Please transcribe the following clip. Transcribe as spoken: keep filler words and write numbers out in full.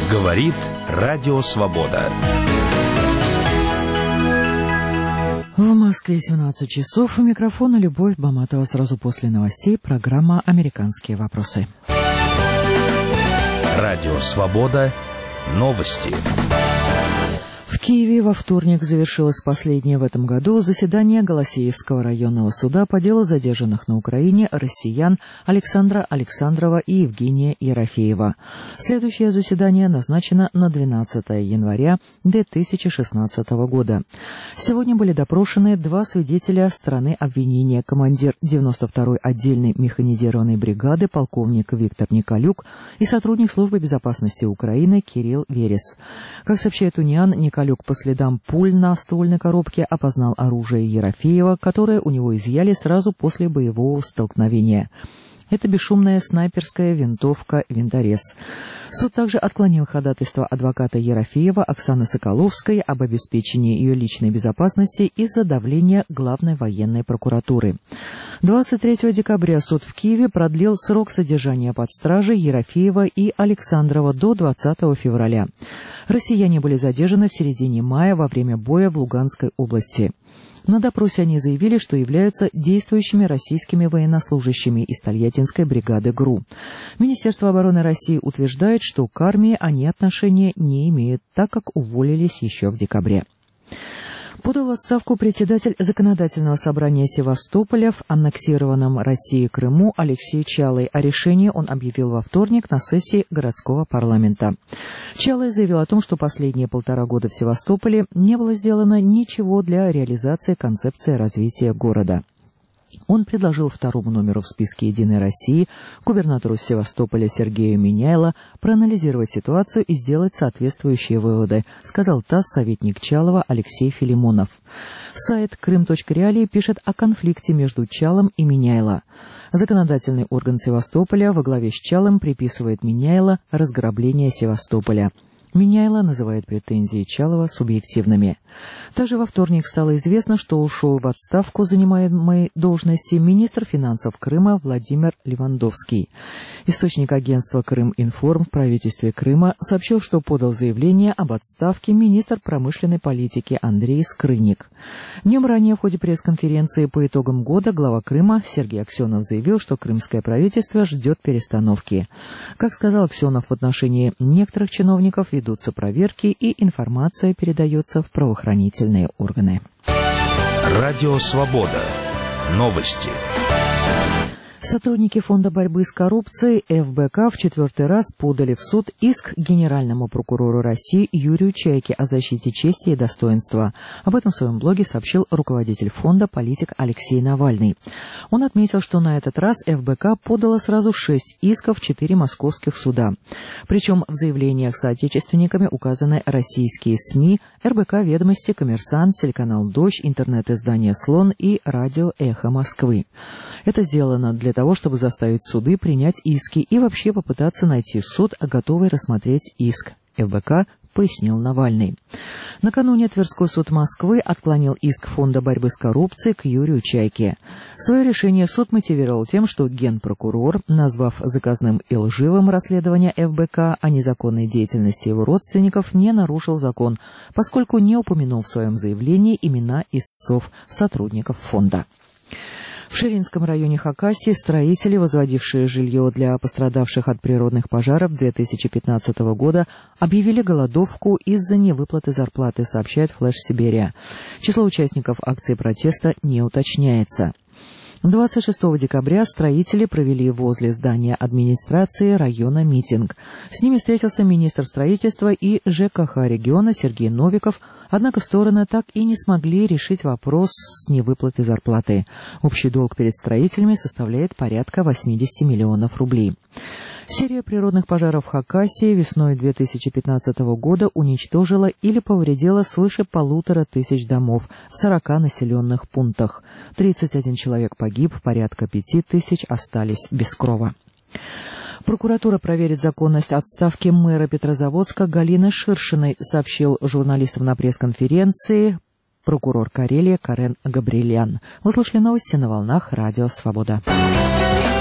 Говорит Радио Свобода. В Москве семнадцать часов. У микрофона Любовь Баматова. Сразу после новостей программа «Американские вопросы». Радио Свобода. Новости. В Киеве во вторник завершилось последнее в этом году заседание Голосеевского районного суда по делу задержанных на Украине россиян Александра Александрова и Евгения Ерофеева. Следующее заседание назначено на двенадцатое января две тысячи шестнадцатого года. Сегодня были допрошены два свидетеля стороны обвинения: командир девяносто второй отдельной механизированной бригады полковник Виктор Николюк и сотрудник службы безопасности Украины Кирилл Верес. Как сообщает Униан, Николюк по следам пуль на ствольной коробке опознал оружие Ерофеева, которое у него изъяли сразу после боевого столкновения. Это бесшумная снайперская винтовка «Винторез». Суд также отклонил ходатайство адвоката Ерофеева Оксаны Соколовской об обеспечении ее личной безопасности из-за давления Главной военной прокуратуры. двадцать третьего декабря суд в Киеве продлил срок содержания под стражей Ерофеева и Александрова до двадцатого февраля. Россияне были задержаны в середине мая во время боя в Луганской области. На допросе они заявили, что являются действующими российскими военнослужащими из Тольяттинской бригады ГРУ. Министерство обороны России утверждает, что к армии они отношения не имеют, так как уволились еще в декабре. Подал в отставку председатель Законодательного собрания Севастополя в аннексированном Россией Крыму Алексей Чалый. О решении он объявил во вторник на сессии городского парламента. Чалый заявил о том, что последние полтора года в Севастополе не было сделано ничего для реализации концепции развития города. Он предложил второму номеру в списке «Единой России» губернатору Севастополя Сергею Миняйло проанализировать ситуацию и сделать соответствующие выводы, сказал ТАСС советник Чалова Алексей Филимонов. Сайт крым точка реалии пишет о конфликте между Чалом и Миняйло. Законодательный орган Севастополя во главе с Чалом приписывает Миняйло разграбление Севастополя. Миняйло называет претензии Чалова субъективными. Также во вторник стало известно, что ушел в отставку занимаемой должности министр финансов Крыма Владимир Левандовский. Источник агентства «Крыминформ» в правительстве Крыма сообщил, что подал заявление об отставке министр промышленной политики Андрей Скрынник. Днем ранее в ходе пресс-конференции по итогам года глава Крыма Сергей Аксенов заявил, что крымское правительство ждет перестановки. Как сказал Аксенов, в отношении некоторых чиновников ведутся проверки и информация передается в правоохранительные органы. Радио Свобода. Новости. Сотрудники Фонда борьбы с коррупцией эф бэ ка в четвертый раз подали в суд иск генеральному прокурору России Юрию Чайке о защите чести и достоинства. Об этом в своем блоге сообщил руководитель фонда политик Алексей Навальный. Он отметил, что на этот раз эф бэ ка подала сразу шесть исков в четыре московских суда. Причем в заявлениях с соотечественниками указаны российские СМИ, эр бэ ка «Ведомости», «Коммерсант», телеканал «Дождь», интернет-издание «Слон» и радио «Эхо Москвы». Это сделано для того, чтобы заставить суды принять иски и вообще попытаться найти суд, готовый рассмотреть иск эф бэ ка, пояснил Навальный. Накануне Тверской суд Москвы отклонил иск Фонда борьбы с коррупцией к Юрию Чайке. Свое решение суд мотивировал тем, что генпрокурор, назвав заказным и лживым расследование эф бэ ка о незаконной деятельности его родственников, не нарушил закон, поскольку не упомянул в своем заявлении имена истцов сотрудников фонда. В Ширинском районе Хакасии строители, возводившие жилье для пострадавших от природных пожаров две тысячи пятнадцатого года, объявили голодовку из-за невыплаты зарплаты, сообщает Флэш Сибирия. Число участников акции протеста не уточняется. двадцать шестого декабря строители провели возле здания администрации района митинг. С ними встретился министр строительства и жэ ка ха региона Сергей Новиков, однако стороны так и не смогли решить вопрос с невыплатой зарплаты. Общий долг перед строителями составляет порядка восемьдесят миллионов рублей. Серия природных пожаров в Хакасии весной две тысячи пятнадцатого года уничтожила или повредила свыше полутора тысяч домов в сорока населенных пунктах. тридцать один человек погиб, порядка пяти тысяч остались без крова. Прокуратура проверит законность отставки мэра Петрозаводска Галины Ширшиной, сообщил журналистам на пресс-конференции прокурор Карелии Карен Габриэлян. Вы слушали новости на волнах Радио Свобода.